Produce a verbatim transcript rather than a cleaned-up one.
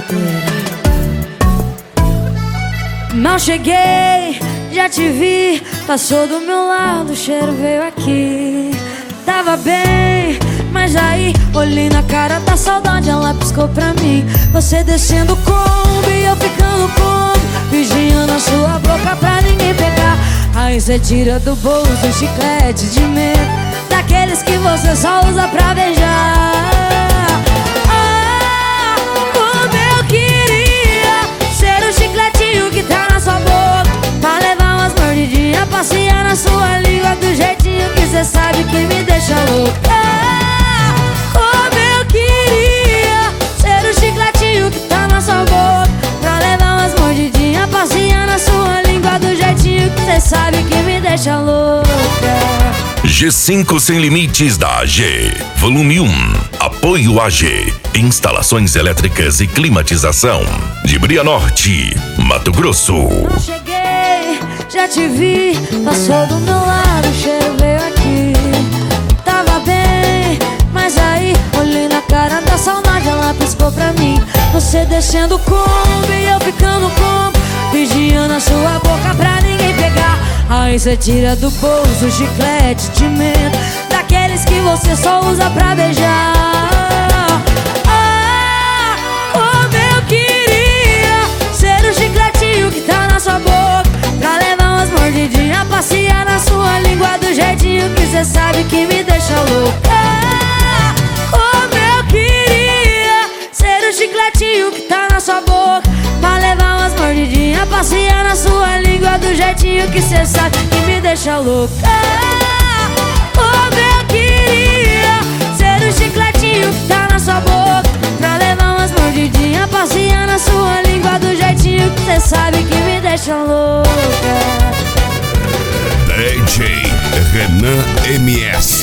Não cheguei, já te vi, passou do meu lado, o cheiro veio aqui. Tava bem, mas aí olhei na cara da saudade, ela piscou pra mim. Você descendo como e eu ficando como, vigiando a sua boca pra ninguém pegar. Aí você tira do bolso um chiclete de medo, daqueles que você só usa pra beijar. Ah, como eu queria ser o chicletinho que tá na sua boca, pra levar umas mordidinhas, passear na sua língua do jeitinho que cê sabe que me deixa louca. Ah, como eu queria ser o chicletinho que tá na sua boca, pra levar umas mordidinhas, passear na sua língua do jeitinho que cê sabe que me deixa louca. G cinco Sem Limites da A G, volume um. Apoio A G, instalações elétricas e climatização. De Bria Norte, Mato Grosso. Não cheguei, já te vi, passou do meu lado, o cheiro veio aqui. Tava bem, mas aí olhei na cara da saudade, ela piscou pra mim. Você descendo como e eu ficando como, vigiando a sua boca pra ninguém pegar. Aí você tira do bolso o chiclete de medo, daqueles que você só usa pra beijar. Ah, como eu queria ser o chicletinho que tá na sua boca, pra levar umas mordidinhas, passear na sua língua do jeitinho que cê sabe que me deixa louca. Ah, como eu queria ser o chicletinho que tá na sua boca, pra levar umas mordidinhas, passear na sua língua do jeitinho que cê sabe que me deixa louca. Ah, como eu queria ser o chicletinho que tá na sua boca, pra levar umas mordidinhas, passear na sua língua do jeitinho que cê sabe que me deixa louca. D J Renan M S